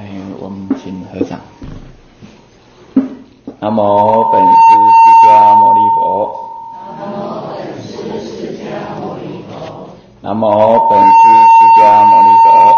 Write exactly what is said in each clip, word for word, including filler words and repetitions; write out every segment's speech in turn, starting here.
哎，我们请合掌。南无本师释迦牟尼佛。南无本师释迦牟尼佛。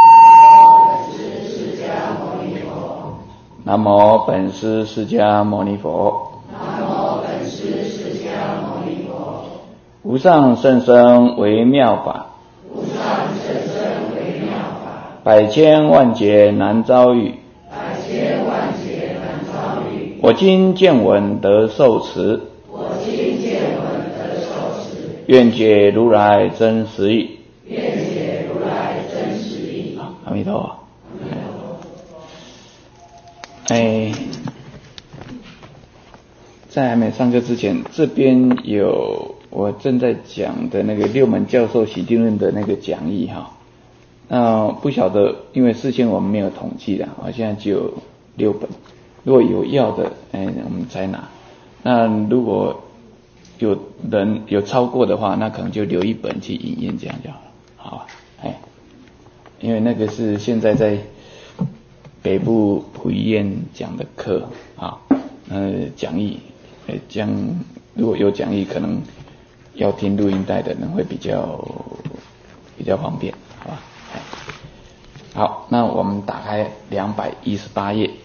南无本师释迦牟尼佛。南无本师释迦牟尼佛。无上甚深微妙法。无上甚深微妙法。百千万劫难遭遇。百千万劫难遭遇。我今见闻得受持。我今见闻得受持。愿解如来真实义。愿解如来真实义。阿弥陀佛。哎，在还没上课之前，这边有我正在讲的那个六门教授喜定论的那个讲义哈。那不晓得，因为事先我们没有统计的，好像只有六本。如果有要的，哎，我们才拿。那如果有人有超过的话，那可能就留一本去引用，这样就好了。好吧，哎，因为那个是现在在北部普医院讲的课啊，呃，讲义，呃，将如果有讲义，可能要听录音带的人会比较比较方便，好吧？好，那我们打开两百一十八页，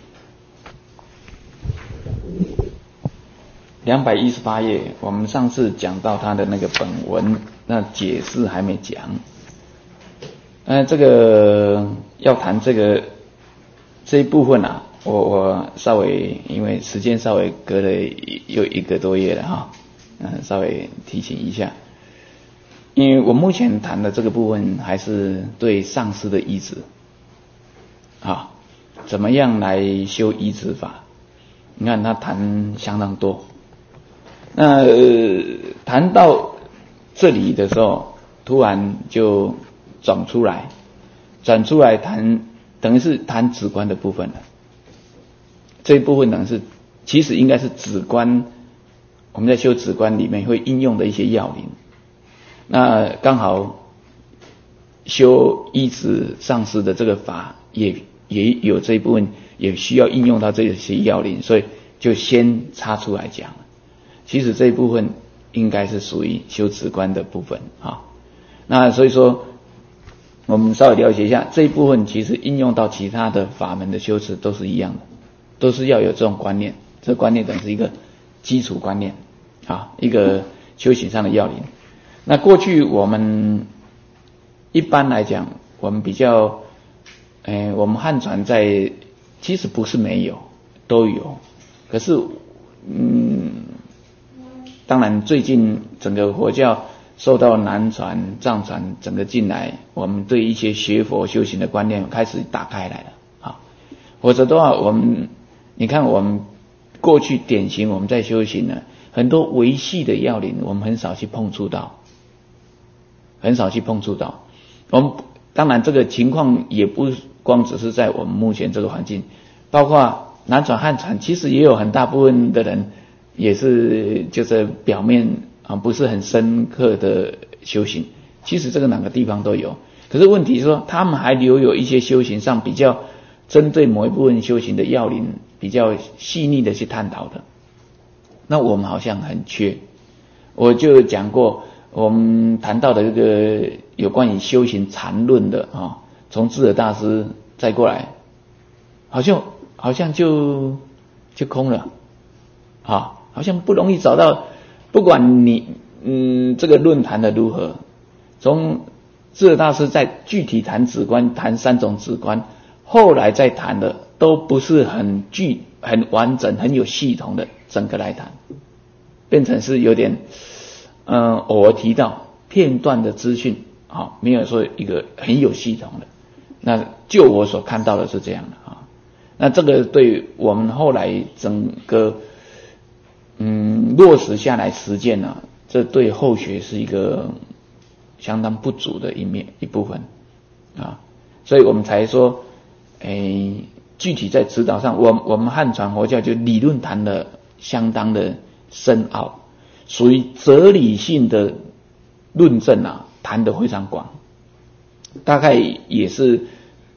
两百一十八页，我们上次讲到它的那个本文，那解释还没讲，呃，这个要谈这个。这一部分啊，我我稍微因为时间稍微隔了有一个多月了哈，嗯，稍微提醒一下，因为我目前谈的这个部分还是对上师的依止，啊，怎么样来修依止法？你看他谈相当多，那、呃、谈到这里的时候，突然就转出来，转出来谈。等于是谈止观的部分了，这一部分等于是其实应该是止观，我们在修止观里面会应用的一些要领。那刚好修依止上师的这个法也也有这一部分也需要应用到这些要领，所以就先插出来讲。其实这一部分应该是属于修止观的部分啊。那所以说。我们稍微了解一下这一部分，其实应用到其他的法门的修持都是一样的，都是要有这种观念。这个观念等于是一个基础观念啊，一个修行上的要领。那过去我们一般来讲，我们比较，呃，我们汉传在其实不是没有，都有。可是，嗯，当然最近整个佛教。受到南传、藏传整个进来，我们对一些学佛修行的观念开始打开来了啊。否则的话，我们你看我们过去典型我们在修行呢，很多维系的要领，我们很少去碰触到，很少去碰触到。我们当然这个情况也不光只是在我们目前这个环境，包括南传、汉传，其实也有很大部分的人也是就是表面。啊，不是很深刻的修行，其实这个哪个地方都有。可是问题是说，他们还留有一些修行上比较针对某一部分修行的要领，比较细腻的去探讨的。那我们好像很缺。我就讲过，我们谈到的这个有关于修行禅论的啊，从智者大师再过来，好像好像就就空了，啊，好像不容易找到。不管你嗯这个论谈的如何，从智者大师在具体谈止观，谈三种止观，后来再谈的都不是很具、很完整、很有系统的整个来谈，变成是有点嗯偶尔提到片段的资讯，啊，没有说一个很有系统的。那就我所看到的是这样的啊。那这个对我们后来整个。嗯，落实下来实践呢、啊，这对后学是一个相当不足的一面一部分啊，所以我们才说，哎，具体在指导上，我我们汉传佛教就理论谈的相当的深奥，属于哲理性的论证啊，谈得非常广，大概也是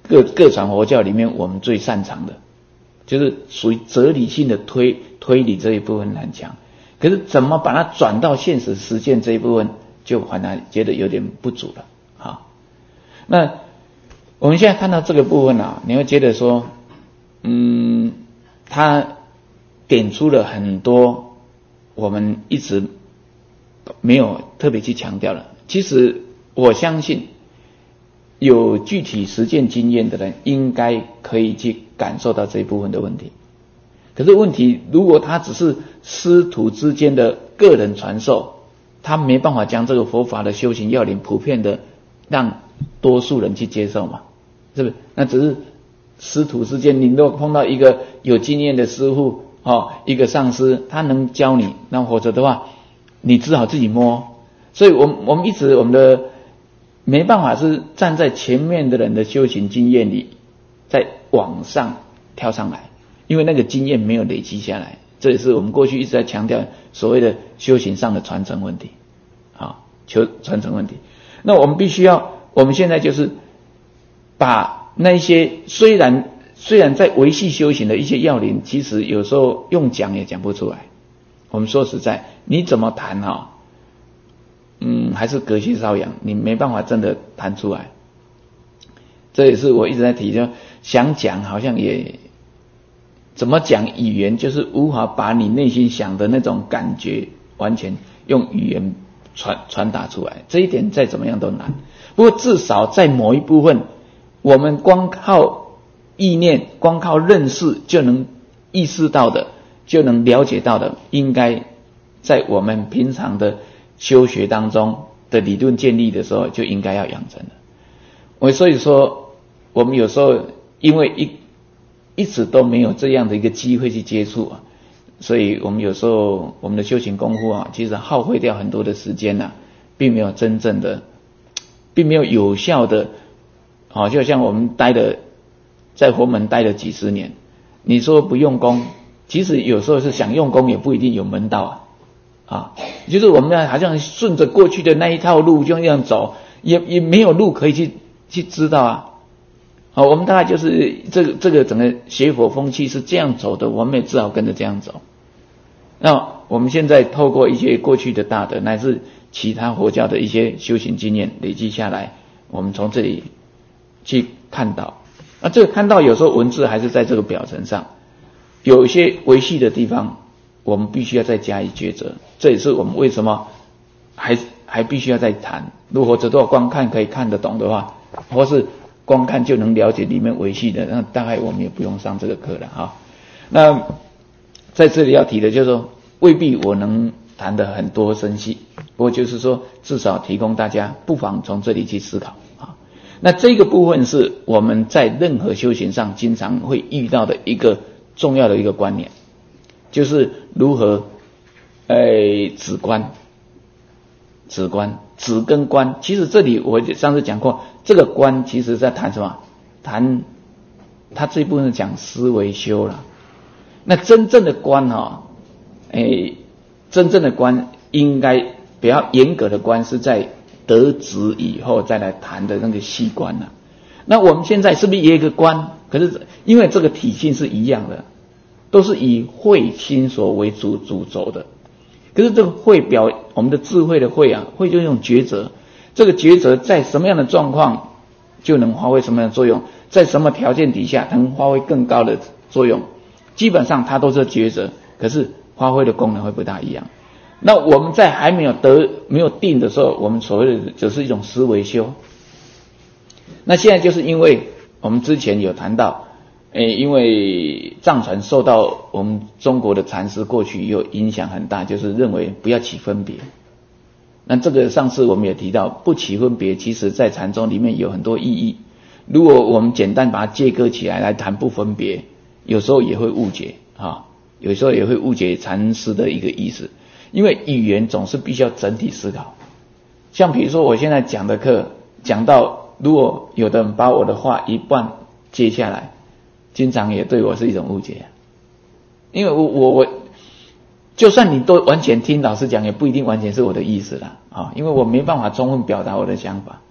各各传佛教里面我们最擅长的，就是属于哲理性的推推理这一部分很强。可是怎么把它转到现实实践这一部分，就反而觉得有点不足了。好，那我们现在看到这个部分啊，你会觉得说，嗯，他点出了很多我们一直没有特别去强调的。其实我相信有具体实践经验的人应该可以去感受到这一部分的问题。可是问题，如果他只是师徒之间的个人传授，他没办法将这个佛法的修行要领普遍的让多数人去接受嘛，是不是？那只是师徒之间，你如果碰到一个有经验的师父哦，一个上师，他能教你，那否则的话，你只好自己摸。所以我们我们一直我们的没办法是站在前面的人的修行经验里，再往上跳上来，因为那个经验没有累积下来。这也是我们过去一直在强调所谓的修行上的传承问题，啊，求传承问题。那我们必须要，我们现在就是把那些虽然虽然在维系修行的一些要领，其实有时候用讲也讲不出来。我们说实在，你怎么谈啊？嗯，还是隔靴搔痒，你没办法真的谈出来。这也是我一直在提，就想讲好像也怎么讲语言，就是无法把你内心想的那种感觉完全用语言传传达出来，这一点再怎么样都难。不过至少在某一部分，我们光靠意念，光靠认识就能意识到的，就能了解到的，应该在我们平常的修学当中的理论建立的时候就应该要养成的。我所以说，我们有时候因为一一直都没有这样的一个机会去接触啊，所以我们有时候我们的修行功夫啊，其实耗费掉很多的时间啊，并没有真正的，并没有有效的，好，就像我们待的在佛门待了几十年，你说不用功，其实有时候是想用功也不一定有门道啊。啊，就是我们好像顺着过去的那一套路就这样走，也也没有路可以去去知道啊。好，我们大概就是这个这个整个学佛风气是这样走的，我们也只好跟着这样走。那我们现在透过一些过去的大德乃至其他佛教的一些修行经验累积下来，我们从这里去看到，那这个看到有时候文字还是在这个表层上，有一些维系的地方，我们必须要再加以抉择。这也是我们为什么还还必须要再谈。如果只做光看可以看得懂的话，或是光看就能了解里面维系的，那大概我们也不用上这个课了啊。那在这里要提的就是说，未必我能谈得很多深细，不过就是说至少提供大家不妨从这里去思考啊。那这个部分是我们在任何修行上经常会遇到的一个重要的一个观念，就是如何呃止观。止观，止跟观，其实这里我上次讲过，这个观其实在谈什么？谈他这一部分是讲思维修了。那真正的观哈、哦，诶，真正的观应该比较严格的观是在得止以后再来谈的那个细观了。那我们现在是不是也有一个观？可是因为这个体性是一样的，都是以慧心所为主主轴的。可是这个慧表我们的智慧的慧啊，慧就是一种抉择。这个抉择在什么样的状况就能发挥什么样的作用，在什么条件底下能发挥更高的作用，基本上它都是抉择，可是发挥的功能会不大一样。那我们在还没有得没有定的时候，我们所谓的只是一种思维修。那现在就是因为我们之前有谈到，诶，因为藏传受到我们中国的禅师过去有影响很大，就是认为不要起分别。那这个上次我们也提到，不起分别，其实在禅宗里面有很多意义。如果我们简单把它切割起来来谈不分别，有时候也会误解啊，有时候也会误解禅师的一个意思。因为语言总是必须要整体思考。像比如说我现在讲的课，讲到如果有的人把我的话一半接下来，经常也对我是一种误解，因为我我我，就算你都完全听老师讲，也不一定完全是我的意思啦啊，因为我没办法充分表达我的想法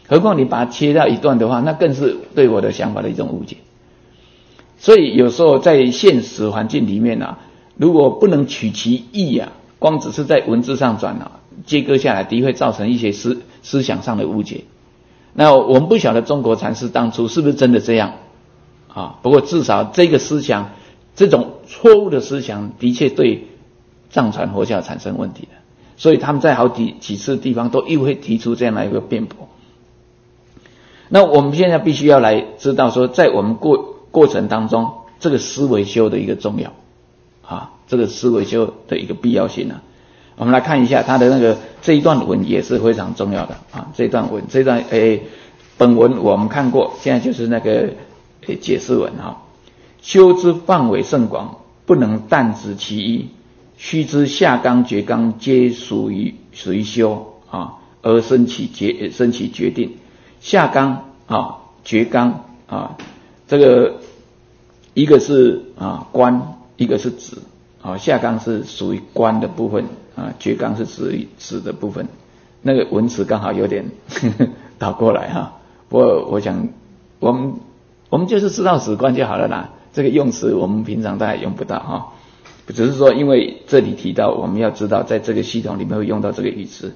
何况你把它切掉一段的话，那更是对我的想法的一种误解。所以有时候在现实环境里面啊，如果不能取其意啊，光只是在文字上转啊，切割下来的确会造成一些思思想上的误解。那我们不晓得中国禅师当初是不是真的这样啊？不过至少这个思想，这种错误的思想，的确对藏传佛教产生问题的。所以他们在好几几次地方都又会提出这样的一个辩驳。那我们现在必须要来知道说，在我们过过程当中，这个思维修的一个重要啊，这个思维修的一个必要性啊。我们来看一下他的那个这一段文也是非常重要的啊，这一段文这一段诶，本文我们看过，现在就是那个诶解释文哈。修之范围甚广，不能但指其一，须知下纲绝纲皆属于属于修啊，而生起决生起决定。下纲啊，绝纲啊，这个一个是啊观，一个是止啊，下纲是属于观的部分啊，绝纲是属于止的部分。那个文词刚好有点呵呵倒过来哈，不过我想我们我们就是知道止观就好了啦，这个用词我们平常大概用不到哈，只是说因为这里提到我们要知道在这个系统里面会用到这个语词。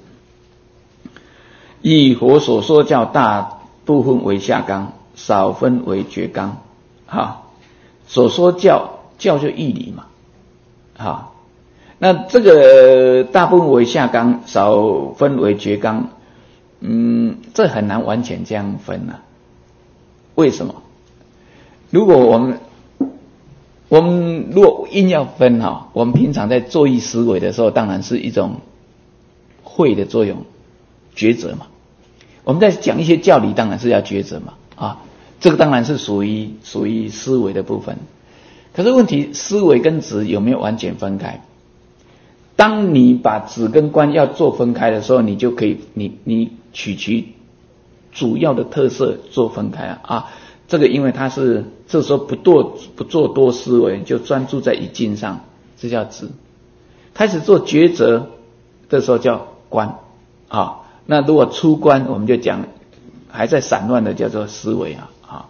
以佛所说教大部分为下纲，少分为绝纲。哈，所说教教就义理嘛。哈，那这个大部分为下纲，少分为绝纲，嗯，这很难完全这样分啊。为什么？如果我们我们如果硬要分哈，我们平常在作意思维的时候，当然是一种会的作用，抉择嘛。我们在讲一些教理，当然是要抉择嘛，啊，这个当然是属于属于思维的部分。可是问题，思维跟止有没有完全分开？当你把止跟观要做分开的时候，你就可以，你你取其主要的特色做分开啊。啊，这个因为它是这时候不做不做多思维，就专注在一境上，这叫止。开始做抉择的时候叫观啊。那如果出观，我们就讲还在散乱的叫做思维啊，啊，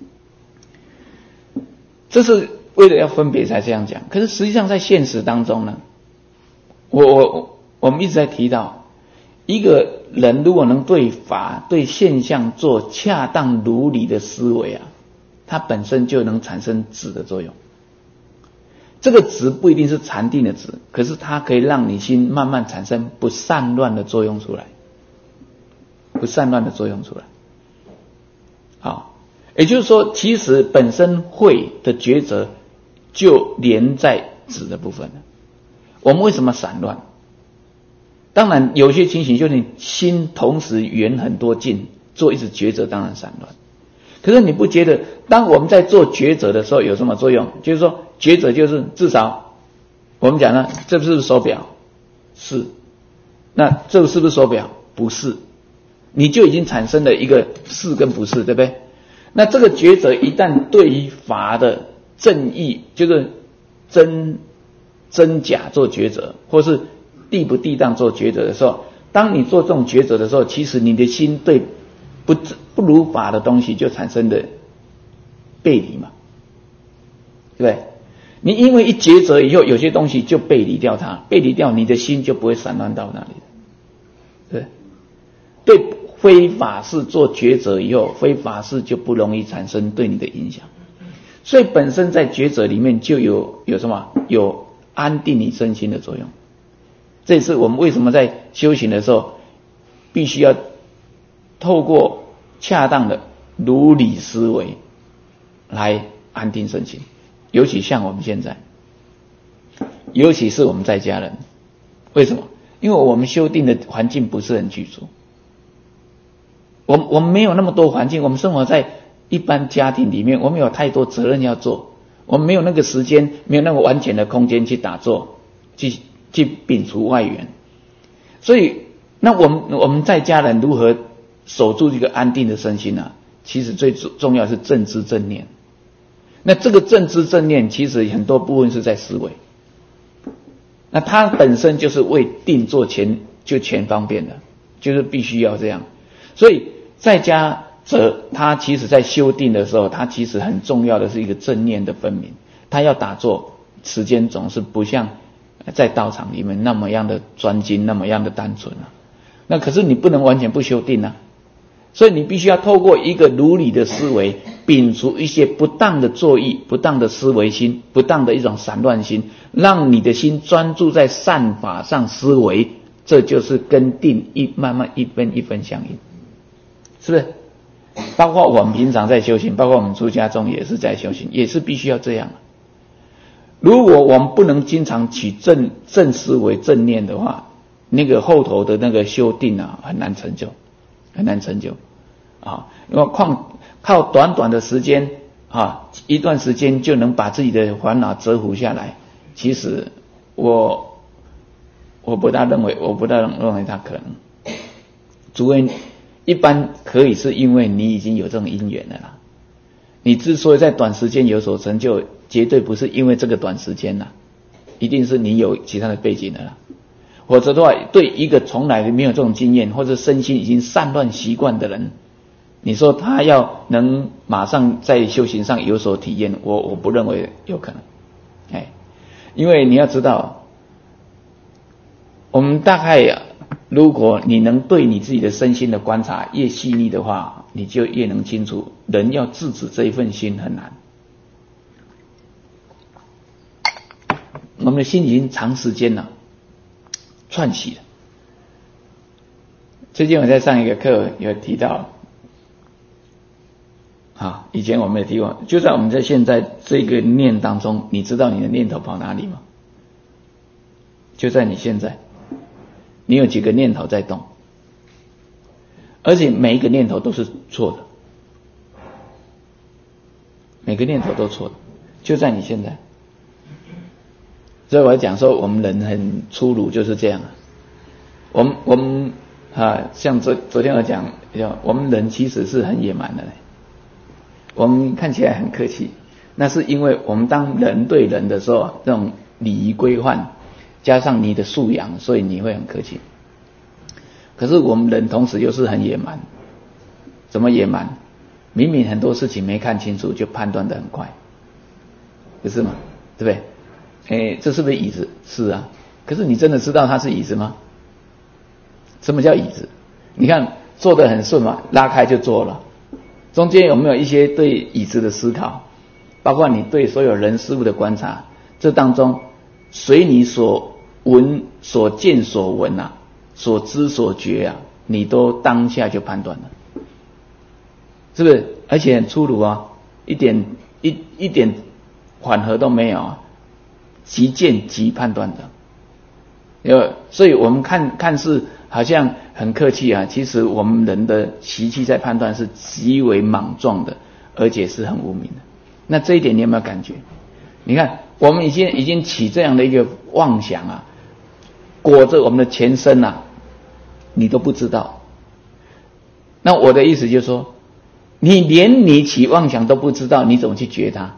这是为了要分别才这样讲。可是实际上在现实当中呢，我我我们一直在提到，一个人如果能对法对现象做恰当如理的思维啊，它本身就能产生止的作用。这个止不一定是禅定的止，可是它可以让你心慢慢产生不散乱的作用出来。不散乱的作用出来，好，也就是说，其实本身会的抉择就连在止的部分了。我们为什么散乱？当然，有些情形就是你心同时缘很多境，做一直抉择，当然散乱。可是你不觉得，当我们在做抉择的时候有什么作用？就是说，抉择就是至少我们讲呢，这是不是手表？是。那这是不是手表？不是。你就已经产生了一个是跟不是，对不对？那这个抉择一旦对于法的正义，就是真真假做抉择，或是地不地当做抉择的时候，当你做这种抉择的时候，其实你的心对不不如法的东西就产生的背离嘛，对不对？你因为一抉择以后，有些东西就背离掉它，背离掉你的心就不会散乱到那里，对。对非法事做抉择以后，非法事就不容易产生对你的影响。所以本身在抉择里面就有有什么？有安定你身心的作用。这也是我们为什么在修行的时候，必须要透过恰当的如理思维来安定身心。尤其像我们现在，尤其是我们在家人，为什么？因为我们修定的环境不是很具足。我们我们没有那么多环境，我们生活在一般家庭里面，我们有太多责任要做，我们没有那个时间，没有那个完全的空间去打坐，去去摒除外缘。所以，那我们我们在家人如何守住这个安定的身心呢、啊？其实最重要是正知正念。那这个正知正念，其实很多部分是在思维。那它本身就是为定做前就全方便的，就是必须要这样。所以在家者他其实在修定的时候，他其实很重要的是一个正念的分明，他要打坐时间总是不像在道场里面那么样的专精，那么样的单纯啊。那可是你不能完全不修定啊，所以你必须要透过一个如理的思维，摒除一些不当的作意、不当的思维心、不当的一种散乱心，让你的心专注在善法上思维，这就是跟定一慢慢一分一分相应，是不是？包括我们平常在修行，包括我们出家中也是在修行，也是必须要这样。如果我们不能经常起正正思维正念的话，那个后头的那个修定啊，很难成就，很难成就啊！因为靠靠短短的时间啊，一段时间就能把自己的烦恼折服下来，其实我我不大认为，我不大认为它可能，除非一般可以是因为你已经有这种因缘了啦。你之所以在短时间有所成就，绝对不是因为这个短时间啦，一定是你有其他的背景的啦。否则的话，对一个从来没有这种经验，或者身心已经散乱习惯的人，你说他要能马上在修行上有所体验，我我不认为有可能。哎，因为你要知道，我们大概啊，如果你能对你自己的身心的观察越细腻的话，你就越能清楚，人要制止这一份心很难。我们的心已经长时间了串习了。最近我在上一个课有提到，啊，以前我们也提过，就在我们在现在这个念当中，你知道你的念头跑哪里吗？就在你现在，你有几个念头在动，而且每一个念头都是错的，每个念头都错的，就在你现在。所以我讲说，我们人很粗鲁，就是这样啊。我们我们啊，像昨昨天我讲，我们人其实是很野蛮的嘞。我们看起来很客气，那是因为我们当人对人的时候，这种礼仪规范加上你的素养，所以你会很客气。可是我们人同时又是很野蛮，怎么野蛮？明明很多事情没看清楚就判断得很快，不是吗？对不对？哎，这是不是椅子？是啊。可是你真的知道它是椅子吗？什么叫椅子？你看坐得很顺嘛，拉开就坐了。中间有没有一些对椅子的思考？包括你对所有人事物的观察，这当中随你所闻、所见、所闻啊，所知所觉啊，你都当下就判断了，是不是？而且很粗鲁啊，一点一一点缓和都没有啊，即见即判断的。有，所以我们看看似好像很客气啊，其实我们人的习气在判断是极为莽撞的，而且是很无明的。那这一点你有没有感觉？你看我们已经已经起这样的一个妄想啊，裹着我们的全身啊，你都不知道。那我的意思就是说，你连你起妄想都不知道，你怎么去觉它？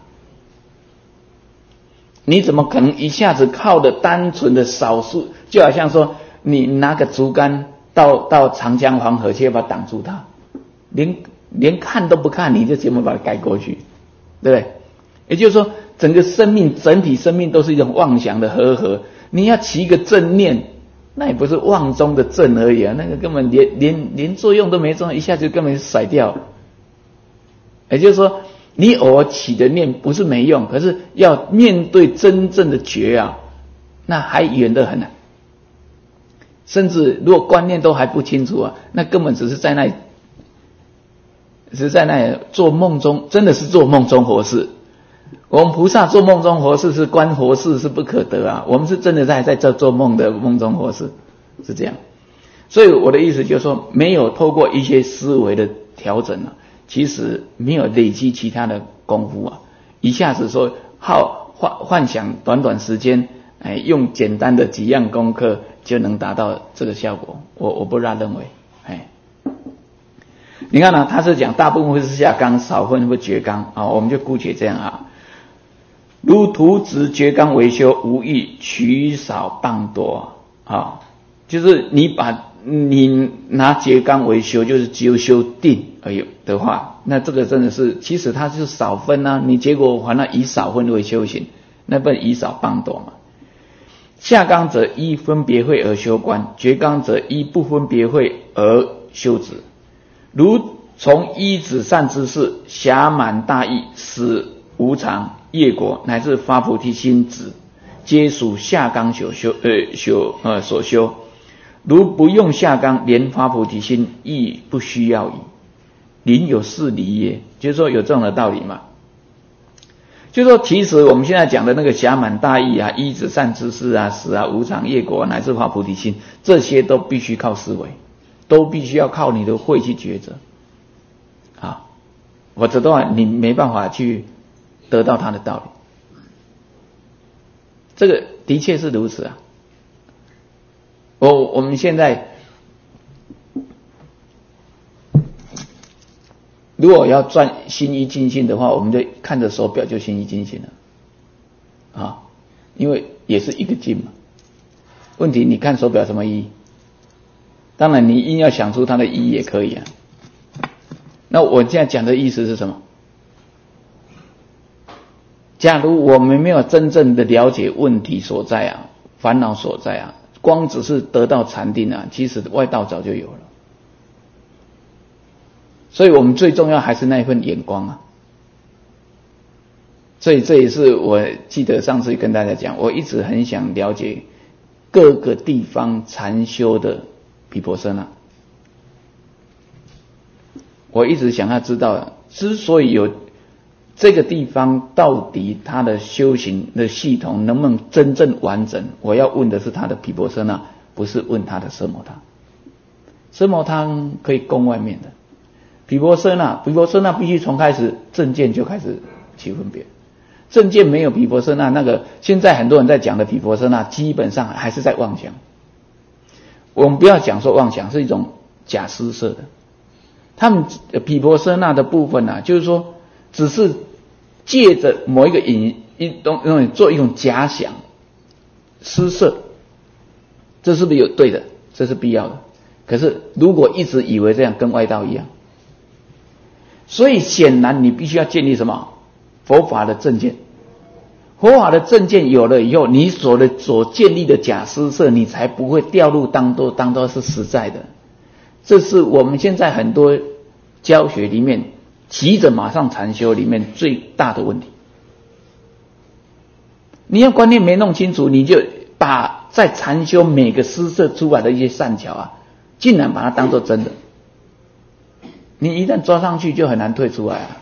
你怎么可能一下子靠的单纯的少数，就好像说你拿个竹竿到到长江黄河去把它挡住它，连连看都不看，你就怎么把它盖过去，对不对？也就是说，整个生命整体生命都是一种妄想的和合，你要起一个正念，那也不是妄中的正而已啊，那个根本连连连作用都没作用，一下就根本甩掉。也就是说，你偶尔起的念不是没用，可是要面对真正的觉啊，那还远得很啊。甚至如果观念都还不清楚啊，那根本只是在那里，只是在那里做梦中，真的是做梦中活事。我们菩萨做梦中活事是观活事是不可得啊，我们是真的在在这做梦的梦中活事，是这样。所以我的意思就是说，没有透过一些思维的调整啊，其实没有累积其他的功夫啊，一下子说好幻幻想短短时间，哎，用简单的几样功课就能达到这个效果，我我不大认为。哎，你看呢、啊，他是讲大部分会是下纲，少分会绝纲啊，我们就姑且这样啊。如图纸绝纲为修，无益取少谤多啊，就是你把你拿结纲为修，就是只有修定而已的话，那这个真的是，其实它是少分啊，你结果还那以少分为修行，那不以少帮多嘛。下纲则依分别会而修观，绝纲则依不分别会而修止。如从一指善知识，暇满大义，使无常、业果乃至发菩提心止，皆属下纲所修，呃修呃所修。如不用下纲，连发菩提心亦不需要矣。临有是理也，就是说有这种的道理嘛。就是说，其实我们现在讲的那个暇满大义啊、一指善知识啊、死啊、无常、业果乃至发菩提心，这些都必须靠思维，都必须要靠你的慧去抉择啊，否则的话你没办法去得到它的道理。这个的确是如此啊。我我们现在如果要赚心一尽性的话，我们就看着手表就心一尽性了啊，因为也是一个尽嘛。问题你看手表什么意义？当然你硬要想出它的意义也可以啊。那我现在讲的意思是什么？假如我们没有真正的了解问题所在啊，烦恼所在啊，光只是得到禅定啊，其实外道早就有了。所以我们最重要还是那一份眼光啊。所以这也是我记得上次跟大家讲，我一直很想了解各个地方禅修的毗婆舍那。我一直想要知道，之所以有这个地方到底它的修行的系统能不能真正完整，我要问的是它的毗婆舍那，不是问它的奢摩他。奢摩他可以供外面的，毗婆舍那，毗婆舍那必须从开始正见就开始起分别。正见没有毗婆舍那，那个现在很多人在讲的毗婆舍那，基本上还是在妄想。我们不要讲说妄想是一种假施设的，他们毗婆舍那的部分啊，就是说只是借着某一个引一东做一种假想施设，这是不是有对的？这是必要的。可是如果一直以为这样，跟外道一样，所以显然你必须要建立什么？佛法的正见。佛法的正见有了以后，你所的所建立的假施设，你才不会掉入当作当作是实在的。这是我们现在很多教学里面急着马上禅修里面最大的问题。你要观念没弄清楚，你就把在禅修每个施设出来的一些善巧啊，竟然把它当作真的。你一旦抓上去，就很难退出来啊。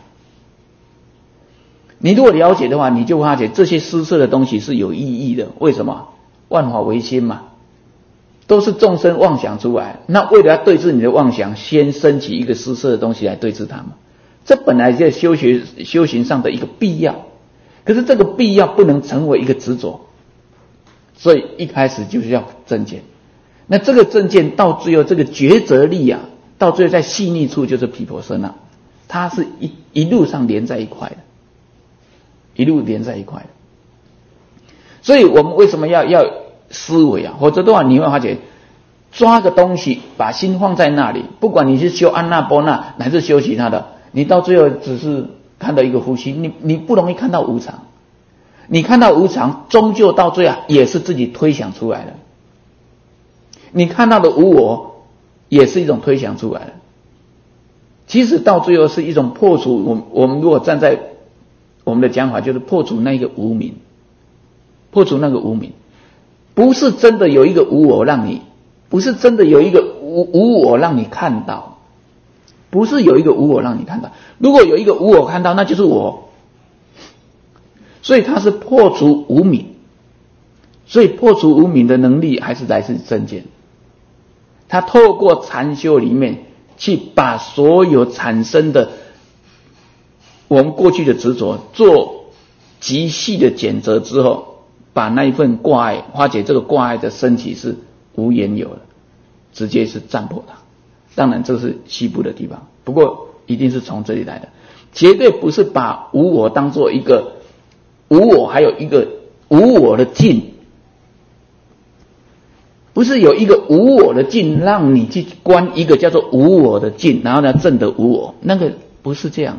你如果了解的话，你就发觉这些施设的东西是有意义的。为什么？万法唯心嘛，都是众生妄想出来。那为了要对治你的妄想，先升起一个施设的东西来对治它嘛。这本来在修学修行上的一个必要，可是这个必要不能成为一个执着，所以一开始就是要正见。那这个正见到最后这个抉择力啊，到最后在细腻处就是毗婆舍那，它是一一路上连在一块的。一路连在一块的，所以我们为什么要要思维啊？否则的话，你会发觉抓个东西，把心放在那里，不管你是修安那波那，乃至修其他的，你到最后只是看到一个呼吸，你你不容易看到无常。你看到无常，终究到最后也是自己推想出来的。你看到的无我，也是一种推想出来的。其实到最后是一种破除。我我们如果站在我们的讲法，就是破除那个无明，破除那个无明，不是真的有一个无我让你，不是真的有一个无无我让你看到，不是有一个无我让你看到。如果有一个无我看到，那就是我。所以它是破除无明，所以破除无明的能力还是来自正见。他透过禅修里面去把所有产生的我们过去的执着做极细的检测之后，把那一份挂碍，化解这个挂碍的升起是无缘有了，直接是占破它。当然这是西部的地方，不过一定是从这里来的，绝对不是把无我当做一个无我，还有一个无我的境，不不是有一个无我的境让你去观一个叫做无我的境，然后呢证得无我，那个不是这样。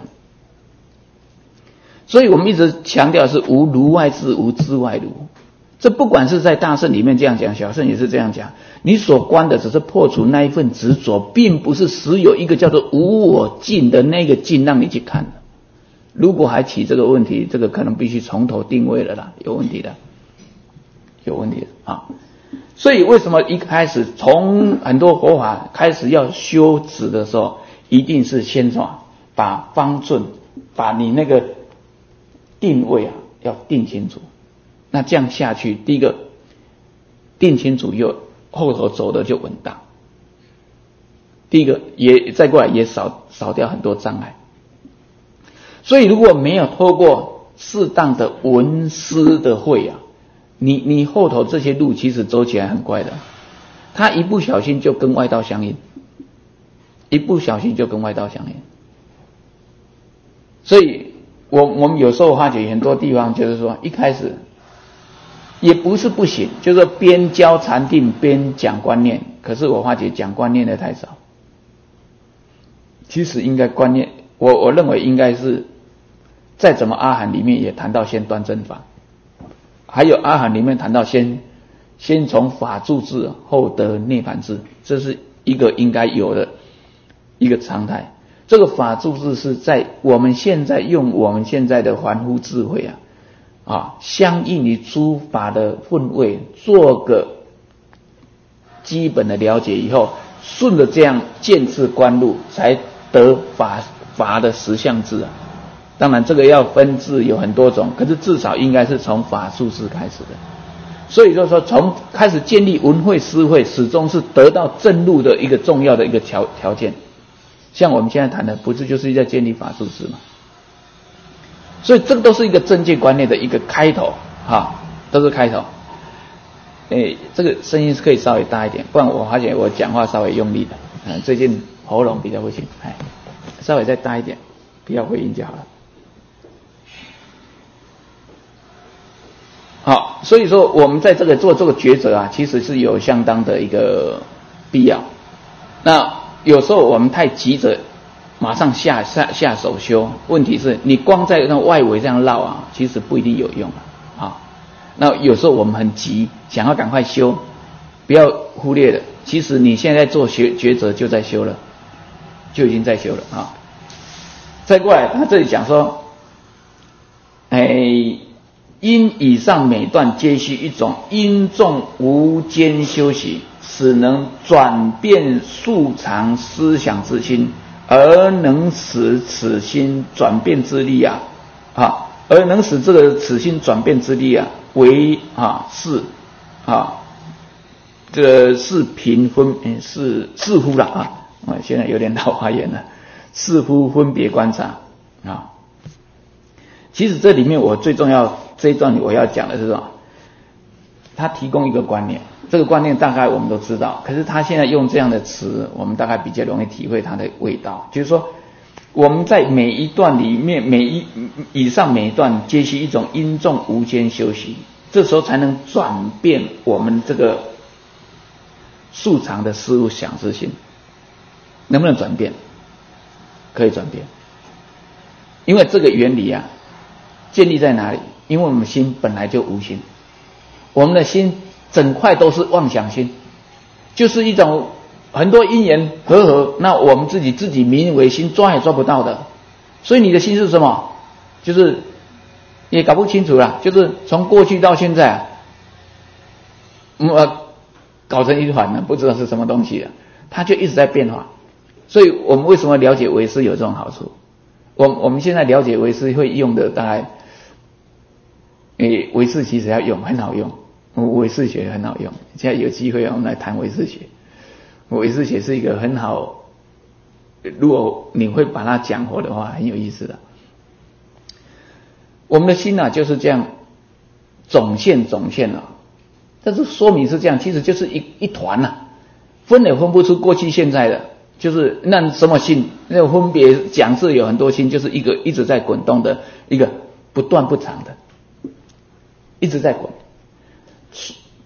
所以我们一直强调是无如外智，无智外如。这不管是在大圣里面这样讲，小圣也是这样讲，你所观的只是破除那一份执着，并不是实有一个叫做无我境的那个境让你去看的。如果还起这个问题，这个可能必须从头定位了啦，有问题的，有问题的啊！所以为什么一开始从很多佛法开始要修止的时候，一定是先什么？把方寸，把你那个定位啊要定清楚。那这样下去，第一个定清楚，又后头走的就稳当。第一个也再过来也少少掉很多障碍。所以如果没有透过适当的闻思的会啊，你你后头这些路其实走起来很怪的，他一不小心就跟外道相应，一不小心就跟外道相应。所以我我们有时候发觉很多地方就是说一开始也不是不行，就是边教禅定边讲观念，可是我发觉讲观念的太少。其实应该观念，我我认为应该是再怎么阿含里面也谈到先端正法，还有阿含里面谈到先先从法住智后得涅槃智，这是一个应该有的一个常态。这个法住智是在我们现在用我们现在的凡夫智慧啊啊，相应于诸法的分位，做个基本的了解以后，顺着这样见智观路，才得法法的实相智啊。当然这个要分智有很多种，可是至少应该是从法住智开始的。所以就是说从开始建立闻慧思慧，始终是得到正路的一个重要的一个条条件。像我们现在谈的不是就是在建立法住智吗？所以这个都是一个正见观念的一个开头哈，都是开头。诶，这个声音是可以稍微大一点，不然我发现我讲话稍微用力的，嗯，最近喉咙比较不行，哎，稍微再大一点，不要回音就好了。好，所以说我们在这个做这个抉择啊，其实是有相当的一个必要。那有时候我们太急着马上下下下手修，问题是你光在那外围这样绕啊，其实不一定有用啊。啊，那有时候我们很急，想要赶快修，不要忽略了，其实你现在做抉抉择就在修了，就已经在修了啊。再过来，他这里讲说，哎，因以上每段皆需一种因重无间修习，使能转变素常思想之心，而能使此心转变之力啊，啊，而能使这个此心转变之力啊，为啊是啊，这个是平分是似乎了啊，啊，现在有点老花眼了，似乎分别观察啊。其实这里面我最重要这一段我要讲的是什么？他提供一个观念，这个观念大概我们都知道，可是他现在用这样的词，我们大概比较容易体会它的味道。就是说，我们在每一段里面，每一以上每一段皆需一种因重无间修习，这时候才能转变我们这个素常的思路想之心。能不能转变？可以转变，因为这个原理啊，建立在哪里？因为我们心本来就无心，我们的心整块都是妄想心，就是一种很多因缘和合，那我们自己自己名为心，抓也抓不到的。所以你的心是什么？就是也搞不清楚了，就是从过去到现在啊，呃，搞成一团了，不知道是什么东西了，它就一直在变化。所以我们为什么了解唯识有这种好处？我我们现在了解唯识会用的大概，诶，唯识其实要用很好用，唯识学很好用。现在有机会我们来谈唯识学，唯识学是一个很好，如果你会把它讲活的话，很有意思的。我们的心啊就是这样总现总现啊，但是说明是这样，其实就是一一团啊，分也分不出过去现在的。就是那什么心，那种分别讲是有很多心，就是一个一直在滚动的一个不断不长的，一直在滚。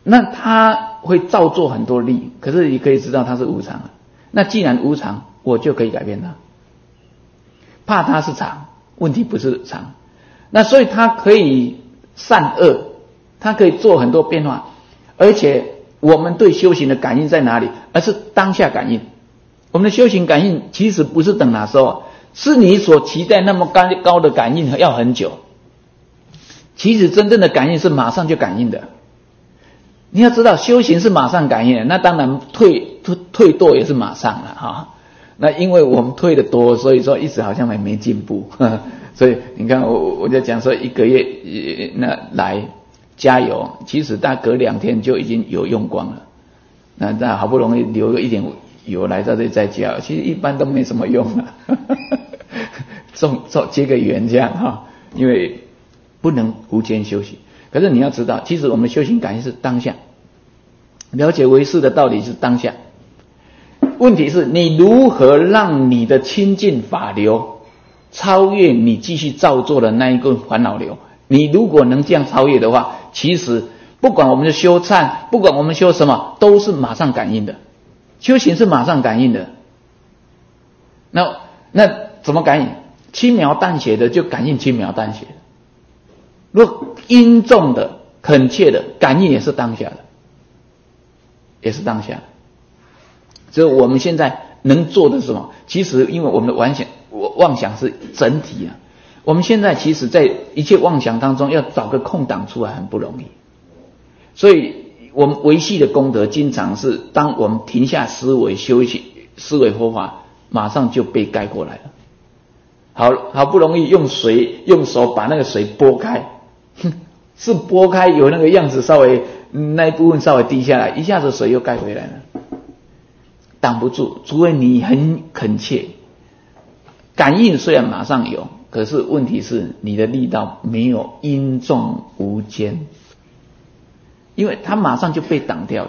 那他会造作很多力，可是你可以知道它是无常。那既然无常，我就可以改变它。怕它是常，问题不是常。那所以它可以善恶，它可以做很多变化，而且我们对修行的感应在哪里？而是当下感应。我们的修行感应其实不是等哪时候，是你所期待那么高高的感应要很久。其实真正的感应是马上就感应的。你要知道，修行是马上感应的，那当然退退退堕也是马上了哈。那因为我们退的多，所以说一直好像还没进步。呵呵，所以你看我我就讲说一个月那来加油，其实大概隔两天就已经油用光了。那那好不容易留个一点油来到这里再加油，其实一般都没什么用了。种种结个缘这样哈，因为不能无间修行。可是你要知道，其实我们修行感应是当下，了解唯识的道理是当下。问题是你如何让你的清净法流超越你继续造作的那一个烦恼流？你如果能这样超越的话，其实不管我们的修忏，不管我们修什么，都是马上感应的。修行是马上感应的。那那怎么感应？轻描淡写的就感应轻描淡写的。如果殷重的、恳切的感应也是当下的，也是当下的。所以我们现在能做的是什么？其实因为我们的妄想，妄想是整体啊。我们现在其实在一切妄想当中要找个空档出来很不容易。所以我们维系的功德经常是当我们停下思维修行、思维佛法，马上就被盖过来了。好好不容易用水用手把那个水拨开，是拨开有那个样子稍微那一部分稍微低下来，一下子水又盖回来了。挡不住，除非你很恳切。感应虽然马上有，可是问题是你的力道没有殷重无间，因为它马上就被挡掉了。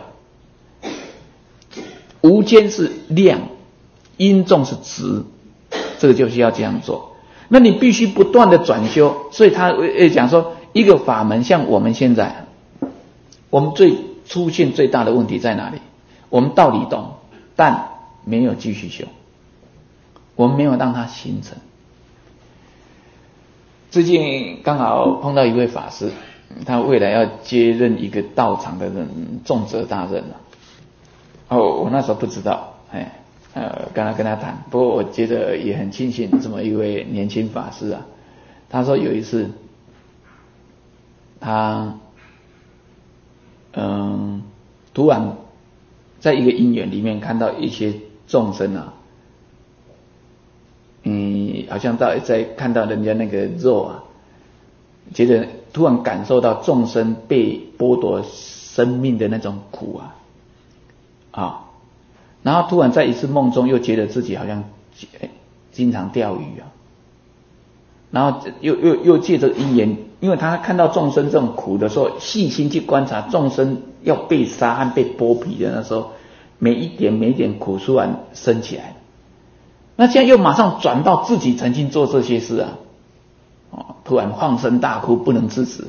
无间是量，殷重是值，这个就需要这样做。那你必须不断的转修，所以他讲说，一个法门像我们现在，我们最出现最大的问题在哪里？我们道理懂，但没有继续修，我们没有让它形成。最近刚好碰到一位法师，他未来要接任一个道场的人重责大任了。哦，我那时候不知道，哎，呃，跟他跟他谈，不过我觉得也很庆幸这么一位年轻法师啊。他说有一次，他嗯，突然在一个因缘里面看到一些众生啊，嗯，好像到在看到人家那个肉啊，觉得突然感受到众生被剥夺生命的那种苦啊，啊，然后突然在一次梦中又觉得自己好像经常钓鱼啊，然后又又又借着因缘，因为他看到众生这种苦的时候，细心去观察众生要被杀和被剥皮的那时候，每一点每一点苦突然升起来，那现在又马上转到自己曾经做这些事啊，哦，突然放声大哭，不能制止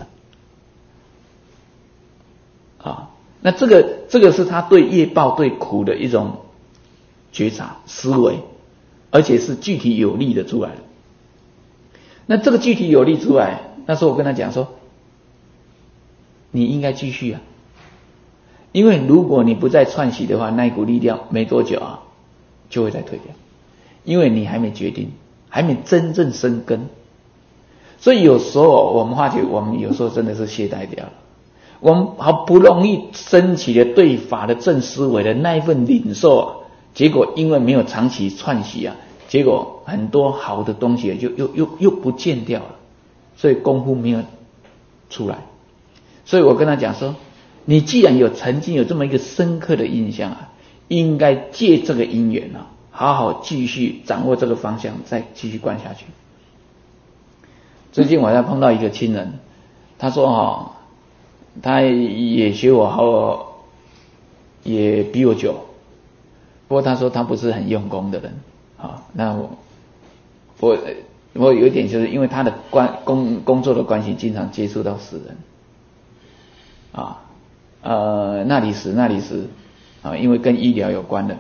啊。那这个这个是他对业报对苦的一种觉察思维，而且是具体有力的出来。那这个具体有力出来，那时候我跟他讲说，你应该继续啊，因为如果你不再串习的话，那一股力量没多久啊就会再退掉，因为你还没决定，还没真正生根。所以有时候我们发觉，我们有时候真的是懈怠掉了。我们好不容易升起了对法的正思维的那一份领受啊，结果因为没有长期串习啊，结果很多好的东西就又又又不见掉了，所以功夫没有出来。所以我跟他讲说，你既然有曾经有这么一个深刻的印象啊，应该借这个因缘啊，好好继续掌握这个方向，再继续观下去。最近我还碰到一个亲人，他说哈，他也学我好，也比我久，不过他说他不是很用功的人啊。那我我我有一点就是因为他的关工工作的关系，经常接触到死人啊呃那里死那里死啊，因为跟医疗有关的。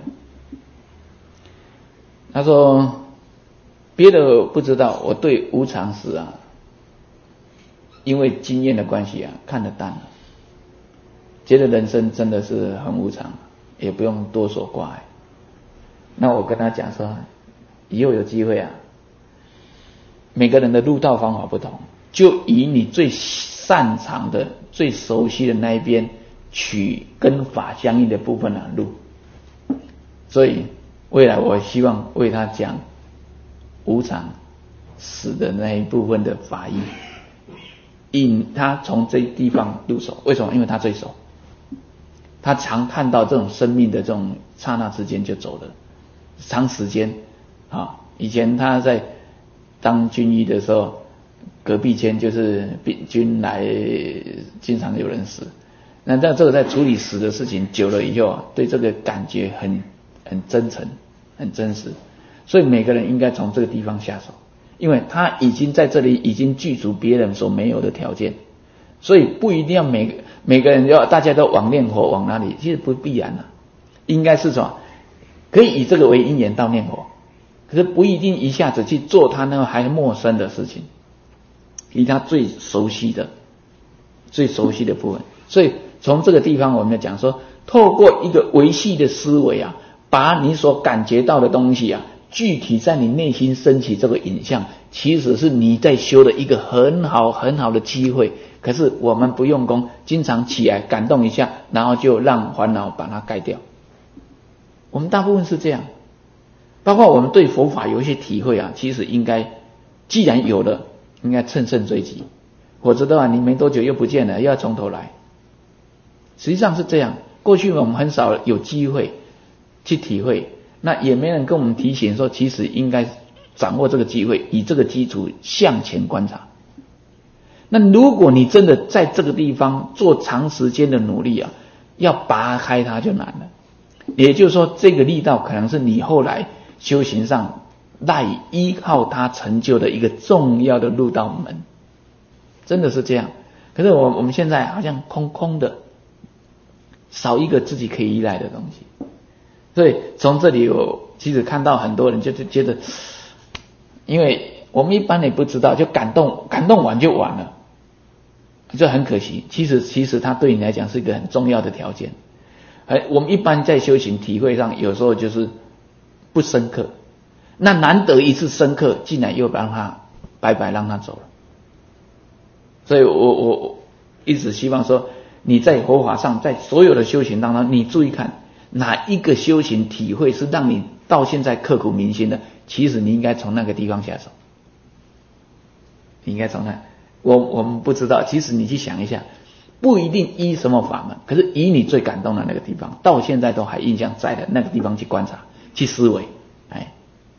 他说别的不知道，我对无常时啊，因为经验的关系啊，看得淡了，觉得人生真的是很无常，也不用多所挂碍。那我跟他讲说，以后有机会啊，每个人的入道方法不同，就以你最擅长的、最熟悉的那一边，取跟法相应的部分啊入。所以未来我希望为他讲无常死的那一部分的法义，引他从这地方入手。为什么？因为他最熟，他常看到这种生命的这种刹那之间就走了，长时间啊。以前他在当军医的时候，隔壁间就是病军来，经常有人死。那在这个在处理死的事情久了以后啊，对这个感觉很很真诚、很真实。所以每个人应该从这个地方下手，因为他已经在这里已经具足别人所没有的条件，所以不一定要每每个人要大家都往念佛往哪里，其实不必然啊。应该是什么？可以以这个为因缘到念佛。可是不一定一下子去做他那个还陌生的事情，以他最熟悉的、最熟悉的部分。所以从这个地方，我们要讲说，透过一个维系的思维啊，把你所感觉到的东西啊，具体在你内心升起这个影像，其实是你在修的一个很好很好的机会。可是我们不用功，经常起来感动一下，然后就让烦恼把它盖掉。我们大部分是这样。包括我们对佛法有一些体会啊，其实应该既然有了，应该乘胜追击，否则的话你没多久又不见了，又要从头来。实际上是这样，过去我们很少有机会去体会，那也没人跟我们提醒说，其实应该掌握这个机会，以这个基础向前观察。那如果你真的在这个地方做长时间的努力啊，要拔开它就难了。也就是说，这个力道可能是你后来修行上赖以依靠它成就的一个重要的入道门，真的是这样。可是我我们现在好像空空的，少一个自己可以依赖的东西。所以从这里我其实看到很多人就就觉得，因为我们一般也不知道，就感动感动完就完了，这很可惜。其实其实它对你来讲是一个很重要的条件。而我们一般在修行体会上，有时候就是不深刻，那难得一次深刻，竟然又让他白白让他走了。所以我我我一直希望说，你在佛法上，在所有的修行当中，你注意看哪一个修行体会是让你到现在刻骨铭心的，其实你应该从那个地方下手。你应该从那，我我们不知道，其实你去想一下，不一定依什么法门，可是以你最感动的那个地方，到现在都还印象在的那个地方去观察、去思维。哎，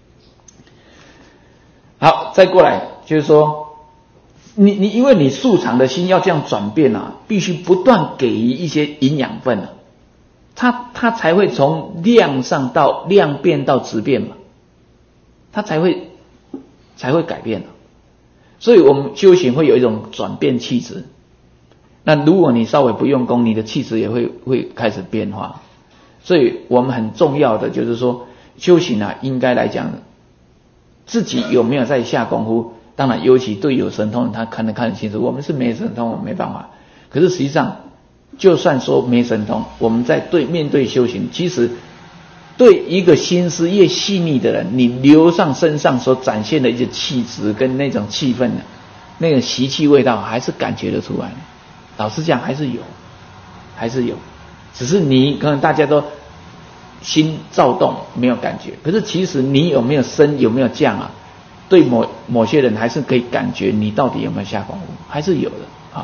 好，再过来就是说，你你因为你素常的心要这样转变啊，必须不断给予一些营养分啊，它它才会从量上到量变到质变嘛，它才会才会改变啊。所以我们修行会有一种转变气质。那如果你稍微不用功，你的气质也会会开始变化。所以我们很重要的就是说，修行啊，应该来讲，自己有没有在下功夫？当然，尤其对有神通，他看得看得清楚。我们是没神通，我们没办法。可是实际上，就算说没神通，我们在对面对修行，其实对一个心思越细腻的人，你流上身上所展现的一些气质跟那种气氛呢，那种习气味道，还是感觉得出来的。老实讲，还是有，还是有，只是你可能大家都心躁动，没有感觉。可是其实你有没有升，有没有降啊？对某某些人还是可以感觉你到底有没有下功夫，还是有的啊。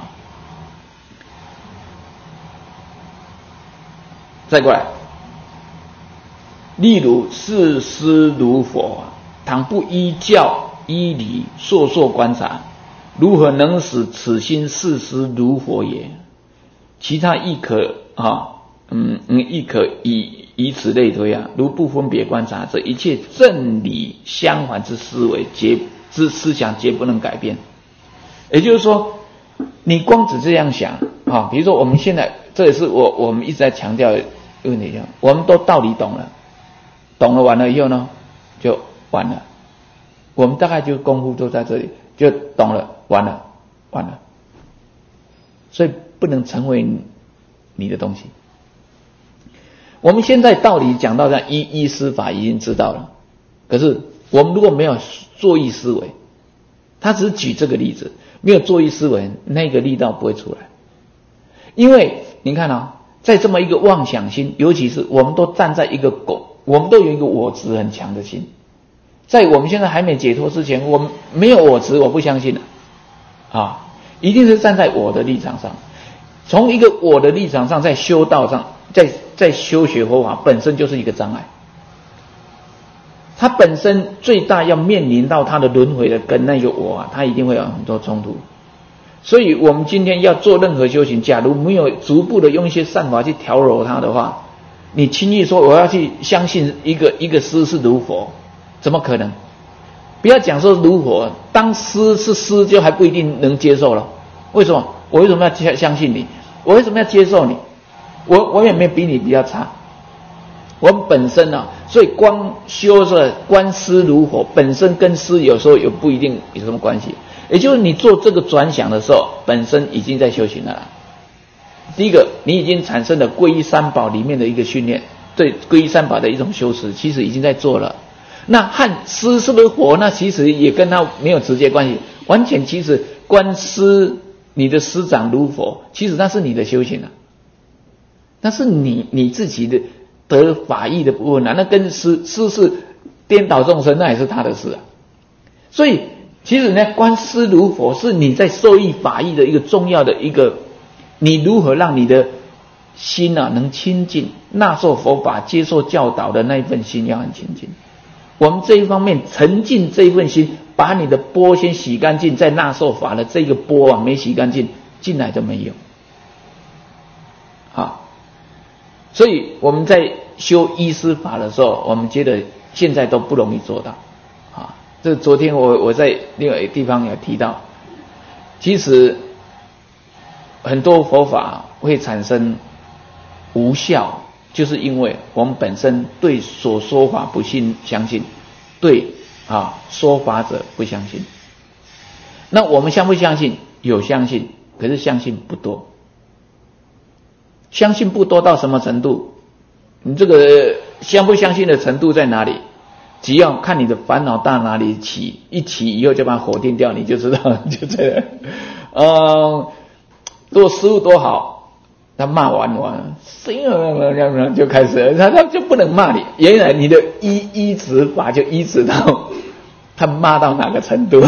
再过来，例如视师如佛，倘不依教依理烁烁观察，如何能使此心视师如佛也？其他亦可啊，嗯嗯，亦可以以此类推啊。如不分别观察，这一切正理相反之思维，皆之思想皆不能改变。也就是说，你光只这样想啊，比如说我们现在这也是我我们一直在强调的问题，我们都道理懂了，懂了完了以后呢，就完了。我们大概就功夫都在这里，就懂了，完了，完了。所以不能成为你的东西。我们现在道理讲到这样，依依师法已经知道了，可是我们如果没有作意思维，他只是举这个例子，没有作意思维，那个力道不会出来。因为你看啊，在这么一个妄想心，尤其是我们都站在一个狗，我们都有一个我执很强的心，在我们现在还没解脱之前，我们没有我执，我不相信了啊，一定是站在我的立场上，从一个我的立场上，在修道上，在在修学佛法本身就是一个障碍。它本身最大要面临到它的轮回的跟那个我啊，它一定会有很多冲突。所以我们今天要做任何修行，假如没有逐步的用一些善法去调柔它的话，你轻易说我要去相信一个一个师是如佛，怎么可能？不要讲说如佛，当师是师就还不一定能接受了。为什么？我为什么要相信你？我为什么要接受你？我我也没比你比较差。我们本身啊，所以光修着观师如佛，本身跟师有时候有不一定有什么关系。也就是你做这个转想的时候，本身已经在修行了啦。第一个，你已经产生了皈依三宝里面的一个训练，对皈依三宝的一种修持，其实已经在做了。那和师是不是佛？那其实也跟他没有直接关系，完全其实观师，你的师长如佛，其实那是你的修行啊，那是你你自己的得法义的部分啊，那跟师师是颠倒众生，那也是他的事啊。所以其实呢，观师如佛是你在受益法义的一个重要的一个，你如何让你的心啊能清净，纳受佛法、接受教导的那一份心要很清净。我们这一方面沉浸这一份心，把你的波先洗干净，再纳受法的这个波啊没洗干净，进来都没有。好，所以我们在修依师法的时候，我们觉得现在都不容易做到。啊，这昨天我我在另外一个地方有提到，其实很多佛法会产生无效，就是因为我们本身对所说法不信相信，对啊说法者不相信。那我们相不相信？有相信，可是相信不多。相信不多到什么程度？你这个相不相信的程度在哪里？只要看你的烦恼到哪里起，一起以后就把它否定掉，你就知道就这样。呃，做师父多好，他骂完完，就开始了，他他就不能骂你。原来你的依依止法就依止到他骂到哪个程度，